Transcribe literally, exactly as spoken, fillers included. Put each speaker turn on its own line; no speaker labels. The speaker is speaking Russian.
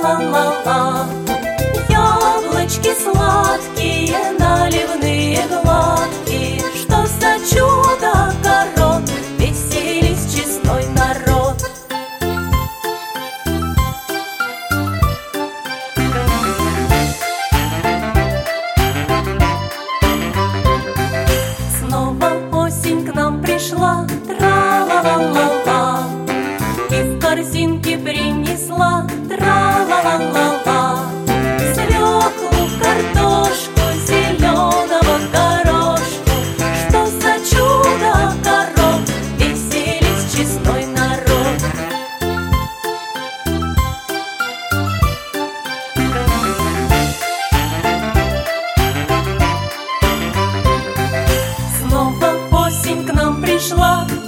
тра-ла-ла-ла. Яблочки сладкие, наливные, гладкие, что за чудо-город, веселись честной народ. Снова осень к нам пришла, тра-ла-ла-ла-ла, и в корзинке принесла, тра-ла-ла-ла-ла, свеклу, картошку, зеленого горошку. Что за чудо-город, веселись честной народ. Снова осень к нам пришла,